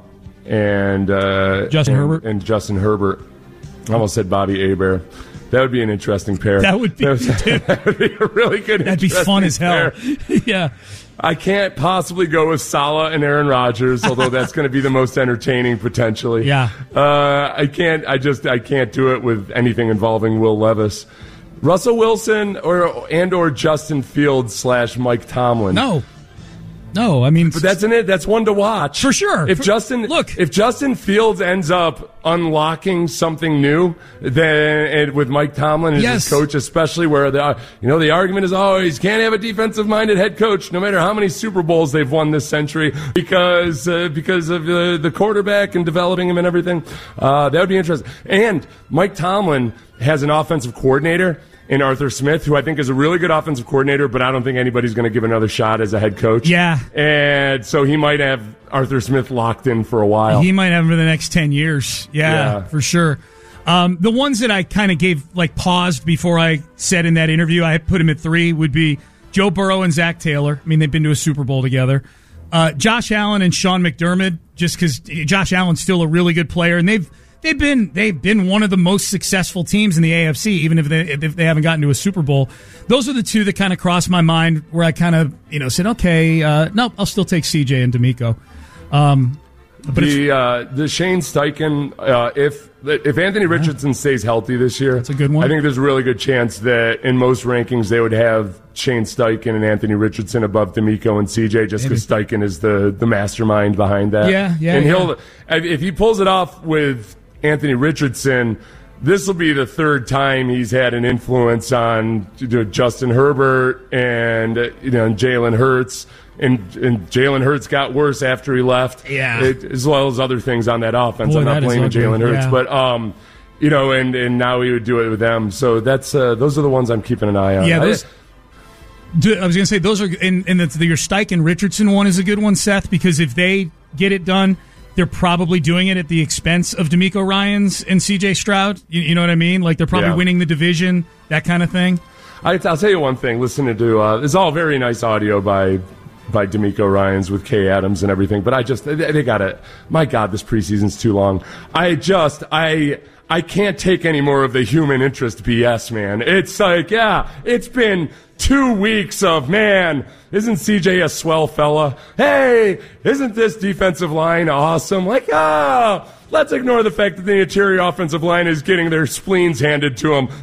and uh, Justin and, Herbert and Justin Herbert. I almost said Bobby Hebert. That would be an interesting pair. That would be, that would, that would be a really good. That'd be fun as hell. Yeah. I can't possibly go with Saleh and Aaron Rodgers, although that's going to be the most entertaining potentially. Yeah. Uh, I can't. I just. I can't do it with anything involving Will Levis, Russell Wilson, or and or Justin Fields slash Mike Tomlin. No. No, I mean, but that's in it. That's one to watch for sure. If for, Justin, look, if Justin Fields ends up unlocking something new, then and with Mike Tomlin as yes. his coach, especially where the you know the argument is always can't have a defensive-minded head coach, no matter how many Super Bowls they've won this century, because uh, because of uh, the quarterback and developing him and everything. Uh, that would be interesting. And Mike Tomlin has an offensive coordinator in Arthur Smith, who I think is a really good offensive coordinator, but I don't think anybody's going to give another shot as a head coach. Yeah. And so he might have Arthur Smith locked in for a while. He might have him for the next ten years. Yeah, yeah. for sure. Um, the ones that I kind of gave, like, paused before I said in that interview, I put him at three, would be Joe Burrow and Zach Taylor. I mean, they've been to a Super Bowl together. Uh, Josh Allen and Sean McDermott, just because Josh Allen's still a really good player, and they've They've been they've been one of the most successful teams in the A F C, even if they if they haven't gotten to a Super Bowl. Those are the two that kind of crossed my mind, where I kind of you know said, okay, uh, no, I'll still take C J and DeMeco. Um, but the uh, the Shane Steichen, uh, if if Anthony Richardson stays healthy this year, that's a good one. I think there's a really good chance that in most rankings they would have Shane Steichen and Anthony Richardson above DeMeco and C J, just because Steichen is the the mastermind behind that. Yeah, yeah. And yeah. he'll if he pulls it off with Anthony Richardson, this will be the third time he's had an influence on you know, Justin Herbert and you know Jalen Hurts, and, and Jalen Hurts got worse after he left. Yeah, it, as well as other things on that offense. Boy, I'm not blaming Jalen Hurts, yeah. but um, you know, and, and now he would do it with them. So that's uh, those are the ones I'm keeping an eye on. Yeah, those. I, I was going to say those are, and, and the, the, your Steichen Richardson one is a good one, Seth, because if they get it done, they're probably doing it at the expense of DeMeco Ryans and C J Stroud. You, you know what I mean? Like they're probably yeah. winning the division, that kind of thing. I, I'll tell you one thing. Listening to uh, it's all very nice audio by by DeMeco Ryans with Kay Adams and everything, but I just they, they got it. My God, this preseason's too long. I just I. I can't take any more of the human interest B S, man. It's like, yeah, it's been two weeks of, man, isn't C J a swell fella? Hey, isn't this defensive line awesome? Like, ah, let's ignore the fact that the interior offensive line is getting their spleens handed to them.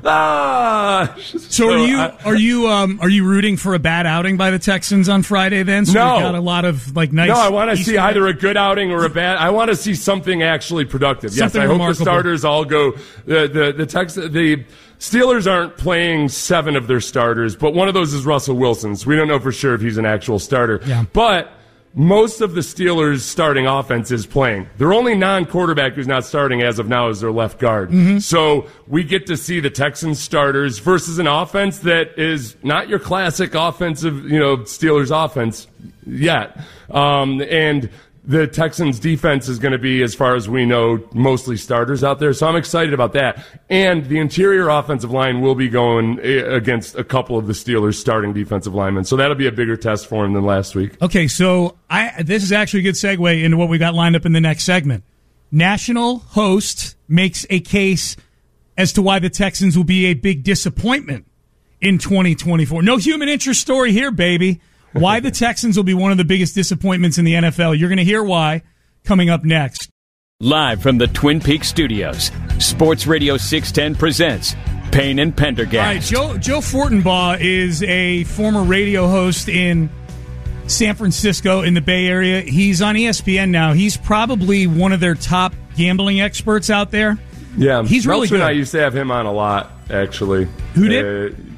Ah. So, so are you I, are you um are you rooting for a bad outing by the Texans on Friday then? So no. we've got a lot of like nice. No, I want to see either a good outing or a bad. I want to see something actually productive. Something yes, I remarkable. hope the starters all go. The the the Tex the. Steelers aren't playing seven of their starters, but one of those is Russell Wilson. So we don't know for sure if he's an actual starter. Yeah. But most of the Steelers' starting offense is playing. Their only non-quarterback who's not starting as of now is their left guard. Mm-hmm. So we get to see the Texans starters versus an offense that is not your classic offensive, you know, Steelers offense yet. Um, and the Texans defense is going to be, as far as we know, mostly starters out there. So I'm excited about that. And the interior offensive line will be going against a couple of the Steelers starting defensive linemen. So that'll be a bigger test for him than last week. Okay, so I this is actually a good segue into what we got lined up in the next segment. National host makes a case as to why the Texans will be a big disappointment in twenty twenty-four. No human interest story here, baby. Why the Texans will be one of the biggest disappointments in the N F L. You're going to hear why coming up next. Live from the Twin Peaks studios, Sports Radio six ten presents Payne and Pendergast. All right, Joe, Joe Fortenbaugh is a former radio host in San Francisco in the Bay Area. He's on E S P N now. He's probably one of their top gambling experts out there. Yeah, he's really Meltzer good. And I used to have him on a lot, actually. Who did? Uh,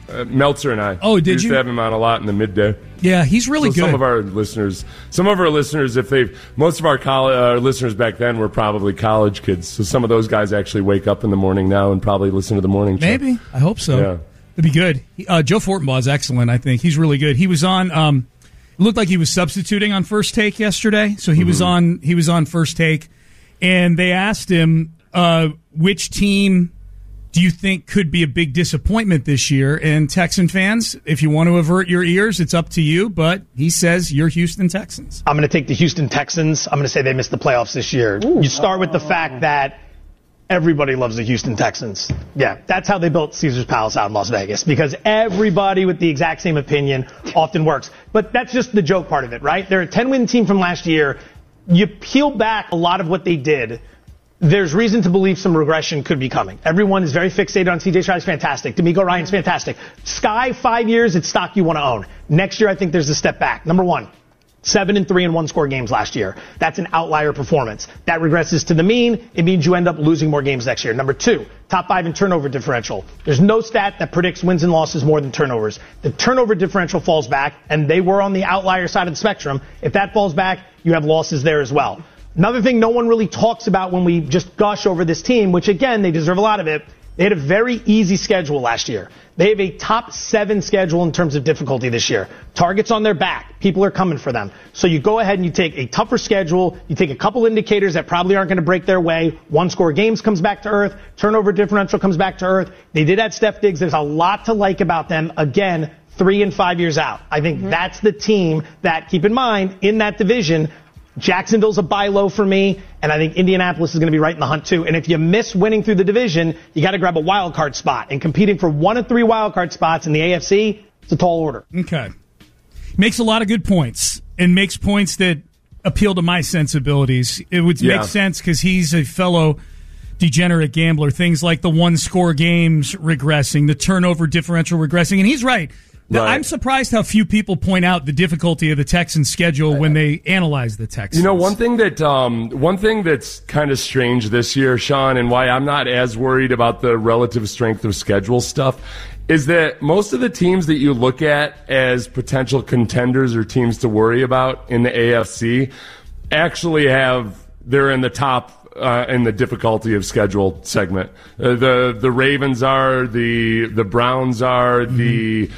Uh, Meltzer and I. Oh, did we used you? to have him on a lot in the midday. Yeah, he's really so good. Some of our listeners, some of our listeners, if they've, most of our college, uh, listeners back then were probably college kids. So some of those guys actually wake up in the morning now and probably listen to the morning show. Maybe. I hope so. Yeah. It'd be good. Uh, Joe Fortenbaugh is excellent, I think. He's really good. He was on, um, it looked like he was substituting on First Take yesterday. So he mm-hmm. was on, he was on First Take. And they asked him, uh, which team do you think could be a big disappointment this year? And Texan fans, if you want to avert your ears, it's up to you. But he says you're Houston Texans. I'm going to take the Houston Texans. I'm going to say they missed the playoffs this year. Ooh. You start with the fact that everybody loves the Houston Texans. Yeah, that's how they built Caesar's Palace out in Las Vegas, because everybody with the exact same opinion often works. But that's just the joke part of it, right? They're a ten-win team from last year. You peel back a lot of what they did, there's reason to believe some regression could be coming. Everyone is very fixated on C J Stroud. He's fantastic. D'Amico Ryan's fantastic. Sky, five years, it's stock you want to own. Next year, I think there's a step back. Number one, seven and three and one score games last year. That's an outlier performance. That regresses to the mean. It means you end up losing more games next year. Number two, top five in turnover differential. There's no stat that predicts wins and losses more than turnovers. The turnover differential falls back, and they were on the outlier side of the spectrum. If that falls back, you have losses there as well. Another thing no one really talks about when we just gush over this team, which again, they deserve a lot of it, they had a very easy schedule last year. They have a top seven schedule in terms of difficulty this year. Targets on their back. People are coming for them. So you go ahead and you take a tougher schedule. You take a couple indicators that probably aren't going to break their way. One score games comes back to earth. Turnover differential comes back to earth. They did add Steph Diggs. There's a lot to like about them. Again, three and five years out. I think mm-hmm. that's the team that, keep in mind, in that division, Jacksonville's a buy low for me, and I think Indianapolis is going to be right in the hunt too. And if you miss winning through the division, you got to grab a wild card spot. And competing for one of three wild card spots in the A F C, it's a tall order. Okay. Makes a lot of good points, and makes points that appeal to my sensibilities. It would yeah. make sense because he's a fellow degenerate gambler. Things like the one-score games regressing, the turnover differential regressing, and he's right. Right. I'm surprised how few people point out the difficulty of the Texans' schedule when they analyze the Texans. You know, one thing that um, one thing that's kind of strange this year, Sean, and why I'm not as worried about the relative strength of schedule stuff, is that most of the teams that you look at as potential contenders or teams to worry about in the A F C actually have they're in the top. Uh, in the difficulty of schedule segment, uh, the the Ravens are, the the Browns are, mm-hmm. the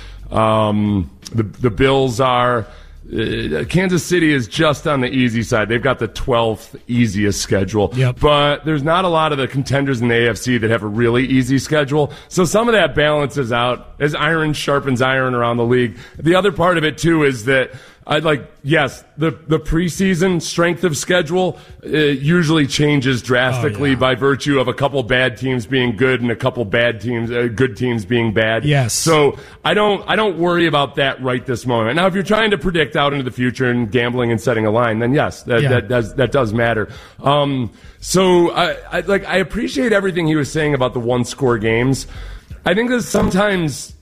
um, the the Bills are. Uh, Kansas City is just on the easy side. They've got the twelfth easiest schedule. Yep. But there's not a lot of the contenders in the A F C that have a really easy schedule. So some of that balances out as iron sharpens iron around the league. The other part of it, too, is that I'd like, yes, the, the preseason strength of schedule uh, usually changes drastically oh, yeah. by virtue of a couple bad teams being good and a couple bad teams, uh, good teams being bad. Yes. So I don't, I don't worry about that right this moment. Now, if you're trying to predict out into the future and gambling and setting a line, then yes, that, yeah. that does, that does matter. Um, so I, I, like, I appreciate everything he was saying about the one score games. I think that sometimes,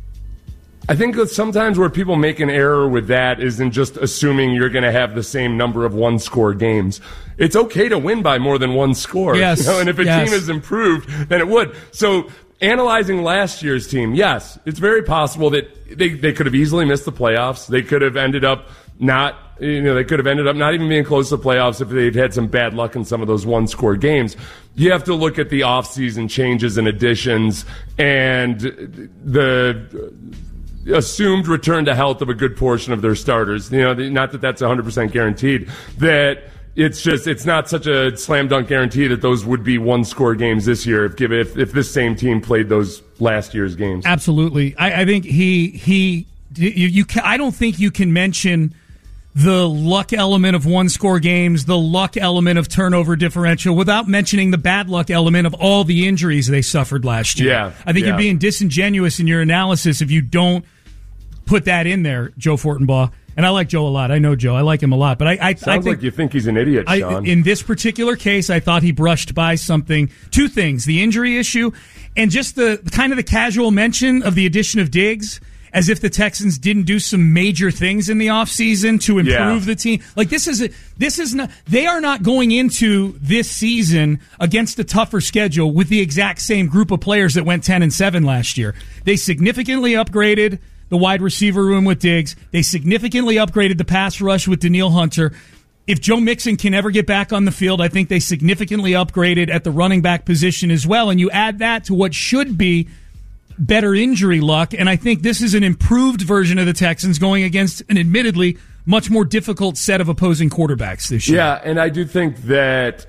I think that sometimes where people make an error with that is in just assuming you're going to have the same number of one-score games. It's okay to win by more than one score. Yes. You know? And if a yes. team is improved, then it would. So analyzing last year's team, yes, it's very possible that they, they could have easily missed the playoffs. They could have ended up not, you know, they could have ended up not even being close to the playoffs if they'd had some bad luck in some of those one-score games. You have to look at the offseason changes and additions and the assumed return to health of a good portion of their starters. You know, not that that's one hundred percent guaranteed. That it's just, it's not such a slam dunk guarantee that those would be one score games this year if give if, if this same team played those last year's games. Absolutely. I, I think he, he, you, you can, I don't think you can mention the luck element of one score games, the luck element of turnover differential without mentioning the bad luck element of all the injuries they suffered last year. Yeah. I think yeah. you're being disingenuous in your analysis if you don't put that in there, Joe Fortenbaugh. And I like Joe a lot. I know Joe. I like him a lot. But I, I, Sounds I think like you think he's an idiot, Sean. I, in this particular case, I thought he brushed by something. Two things: the injury issue, and just the kind of the casual mention of the addition of Diggs. as if the Texans didn't do some major things in the offseason to improve yeah. the team. Like this is a, this is not they are not going into this season against a tougher schedule with the exact same group of players that went ten and seven last year. They significantly upgraded the wide receiver room with Diggs. They significantly upgraded the pass rush with Danielle Hunter. If Joe Mixon can ever get back on the field, I think they significantly upgraded at the running back position as well. And you add that to what should be better injury luck, and I think this is an improved version of the Texans going against an admittedly much more difficult set of opposing quarterbacks this year. Yeah, and I do think that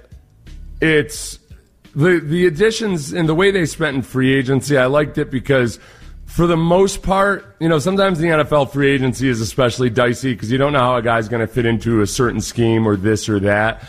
it's the the additions and the way they spent in free agency, I liked it because for the most part, you know, sometimes the N F L free agency is especially dicey because you don't know how a guy's going to fit into a certain scheme or this or that.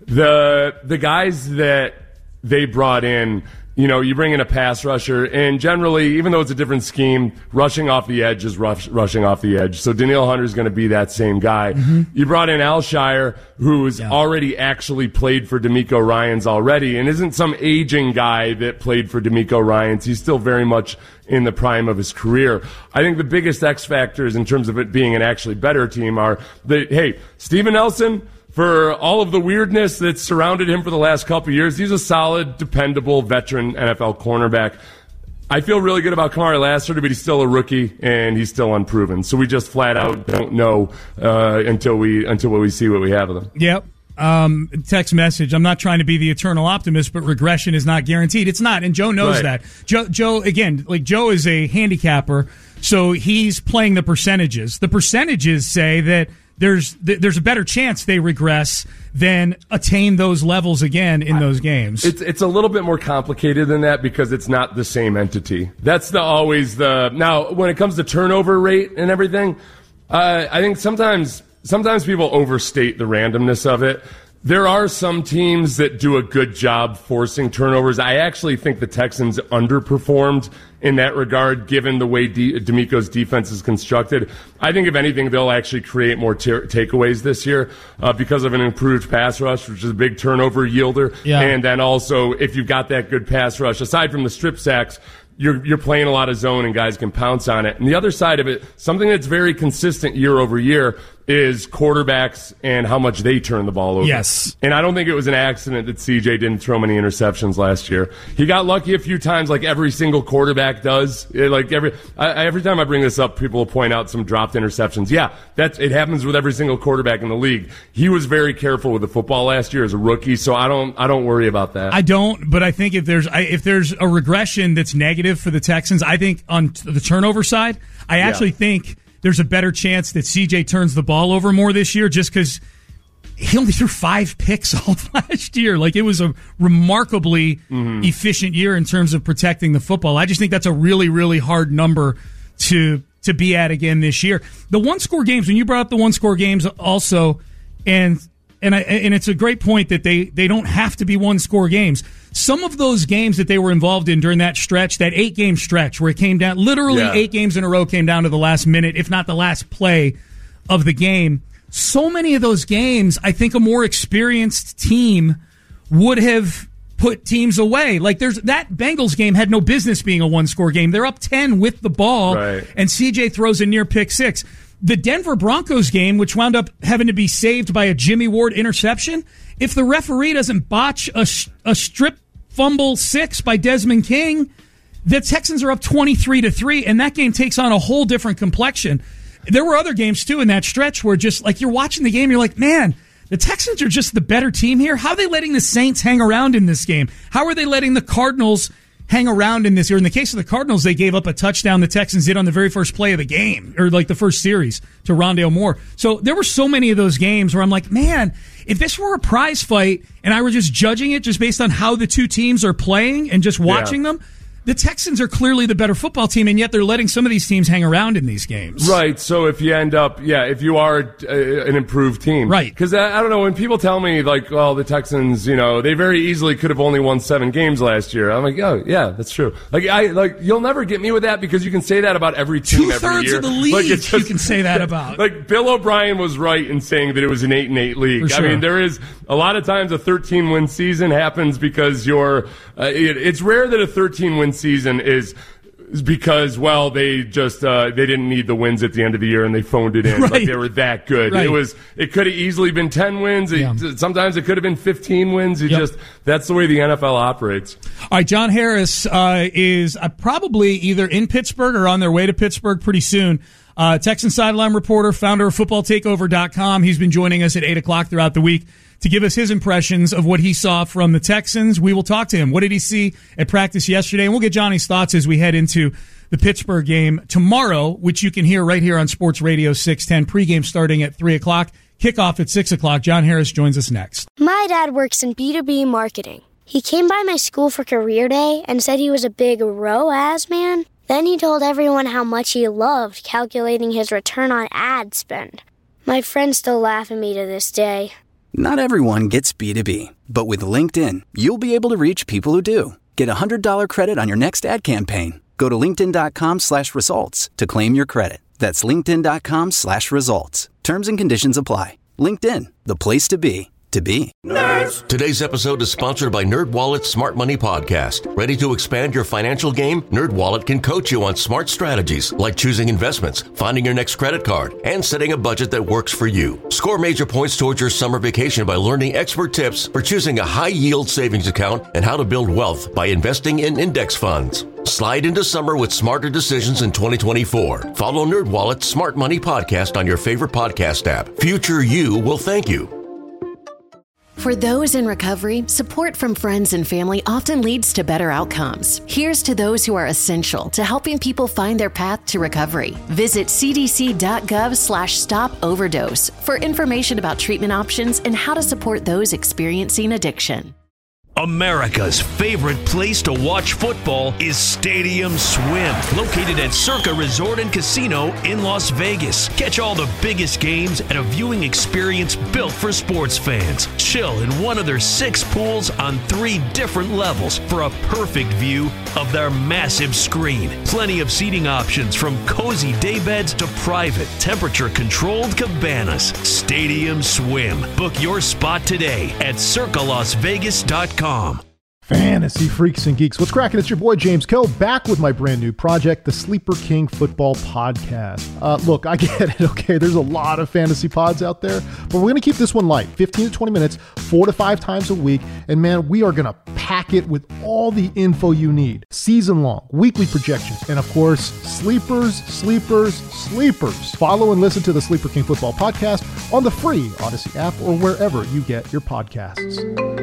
The the guys that they brought in, you know, you bring in a pass rusher, and generally, even though it's a different scheme, rushing off the edge is rush, rushing off the edge. So Danielle Hunter is going to be that same guy. Mm-hmm. You brought in Alshire, who's yeah. already actually played for DeMeco Ryans already, and isn't some aging guy that played for DeMeco Ryans. He's still very much in the prime of his career. I think the biggest X factors in terms of it being an actually better team are that, hey, Steven Nelson, for all of the weirdness that's surrounded him for the last couple of years, he's a solid, dependable, veteran N F L cornerback. I feel really good about Kamari Lassiter, but he's still a rookie and he's still unproven. So we just flat out don't know uh, until we until we see what we have of them. Yep. Um, text message. I'm not trying to be the eternal optimist, but regression is not guaranteed. It's not, and Joe knows right. that. Joe, Joe, again, like Joe is a handicapper, so he's playing the percentages. The percentages say that there's there's a better chance they regress than attain those levels again in those games. It's it's a little bit more complicated than that because it's not the same entity. That's the always the now when it comes to turnover rate and everything. Uh, I think sometimes sometimes people overstate the randomness of it. There are some teams that do a good job forcing turnovers. I actually think the Texans underperformed in that regard, given the way D- DeMeco's defense is constructed. I think, if anything, they'll actually create more t- takeaways this year uh, because of an improved pass rush, which is a big turnover yielder. Yeah. And then also, if you've got that good pass rush, aside from the strip sacks, You're you're playing a lot of zone and guys can pounce on it. And the other side of it, something that's very consistent year over year, is quarterbacks and how much they turn the ball over. Yes. And I don't think it was an accident that C J didn't throw many interceptions last year. He got lucky a few times, like every single quarterback does. It, like every I, every time I bring this up, people will point out some dropped interceptions. Yeah, that's it happens with every single quarterback in the league. He was very careful with the football last year as a rookie, so I don't I don't worry about that. I don't, but I think if there's I, if there's a regression that's negative for the Texans, I think on the turnover side, I actually yeah. think there's a better chance that C J turns the ball over more this year just because he only threw five picks all last year. Like, it was a remarkably mm-hmm. efficient year in terms of protecting the football. I just think that's a really, really hard number to to be at again this year. The one-score games, when you brought up the one-score games also, and and I, and it's a great point that they, they don't have to be one-score games. Some of those games that they were involved in during that stretch, that eight-game stretch where it came down, literally yeah. eight games in a row came down to the last minute, if not the last play of the game. So many of those games, I think a more experienced team would have put teams away. Like, there's that Bengals game had no business being a one-score game. They're up ten with the ball, right. and C J throws a near pick six. The Denver Broncos game, which wound up having to be saved by a Jimmy Ward interception, if the referee doesn't botch a, a strip fumble six by Desmond King, the Texans are up twenty-three to three, and that game takes on a whole different complexion. There were other games, too, in that stretch where just, like, you're watching the game, you're like, man, the Texans are just the better team here. How are they letting the Saints hang around in this game? How are they letting the Cardinals hang around in this year? In the case of the Cardinals, they gave up a touchdown the Texans did on the very first play of the game, or like the first series, to Rondale Moore. So there were so many of those games where I'm like, man, if this were a prize fight and I were just judging it just based on how the two teams are playing and just watching yeah. them, the Texans are clearly the better football team, and yet they're letting some of these teams hang around in these games. Right, so if you end up, yeah, if you are a, an improved team. Right. Because, I, I don't know, when people tell me, like, well, the Texans, you know, they very easily could have only won seven games last year. I'm like, oh, yeah, that's true. Like, I like you'll never get me with that because you can say that about every team every year. Two-thirds of the league like, just, you can say that about. Like, Bill O'Brien was right in saying that it was an eight and eight league. Sure. I mean, there is a lot of times a thirteen-win season happens because you're uh, it, it's rare that a thirteen-win season is because, well, they just uh, they didn't need the wins at the end of the year and they phoned it in. Right. Like they were that good. Right. It was. It could have easily been ten wins. It, Yeah. Sometimes it could have been fifteen wins. It Yep. just that's the way the N F L operates. All right, John Harris uh, is uh, probably either in Pittsburgh or on their way to Pittsburgh pretty soon. Uh, Texan sideline reporter, founder of football takeover dot com. He's been joining us at eight o'clock throughout the week to give us his impressions of what he saw from the Texans. We will talk to him. What did he see at practice yesterday? And we'll get Johnny's thoughts as we head into the Pittsburgh game tomorrow, which you can hear right here on Sports Radio six ten. Pregame starting at three o'clock. Kickoff at six o'clock. John Harris joins us next. My dad works in B two B marketing. He came by my school for career day and said he was a big R O A S man. Then he told everyone how much he loved calculating his return on ad spend. My friends still laugh at me to this day. Not everyone gets B two B, but with LinkedIn, you'll be able to reach people who do. Get a one hundred dollars credit on your next ad campaign. Go to linkedin.com slash results to claim your credit. That's linkedin.com slash results. Terms and conditions apply. LinkedIn, the place to be, to be. Nerds. Today's episode is sponsored by NerdWallet's Smart Money Podcast. Ready to expand your financial game? NerdWallet can coach you on smart strategies like choosing investments, finding your next credit card, and setting a budget that works for you. Score major points towards your summer vacation by learning expert tips for choosing a high-yield savings account and how to build wealth by investing in index funds. Slide into summer with smarter decisions in twenty twenty-four. Follow NerdWallet's Smart Money Podcast on your favorite podcast app. Future you will thank you. For those in recovery, support from friends and family often leads to better outcomes. Here's to those who are essential to helping people find their path to recovery. Visit cdc.gov slash stop overdose for information about treatment options and how to support those experiencing addiction. America's favorite place to watch football is Stadium Swim, located at Circa Resort and Casino in Las Vegas. Catch all the biggest games at a viewing experience built for sports fans. Chill in one of their six pools on three different levels for a perfect view of their massive screen. Plenty of seating options from cozy daybeds to private, temperature-controlled cabanas. Stadium Swim. Book your spot today at circa las vegas dot com. Fantasy freaks and geeks. What's cracking? It's your boy James Koh back with my brand new project, the Sleeper King Football Podcast. Uh, look, I get it, okay? There's a lot of fantasy pods out there, but we're going to keep this one light. fifteen to twenty minutes, four to five times a week. And man, we are going to pack it with all the info you need. Season long, weekly projections, and of course, sleepers, sleepers, sleepers. Follow and listen to the Sleeper King Football Podcast on the free Odyssey app or wherever you get your podcasts.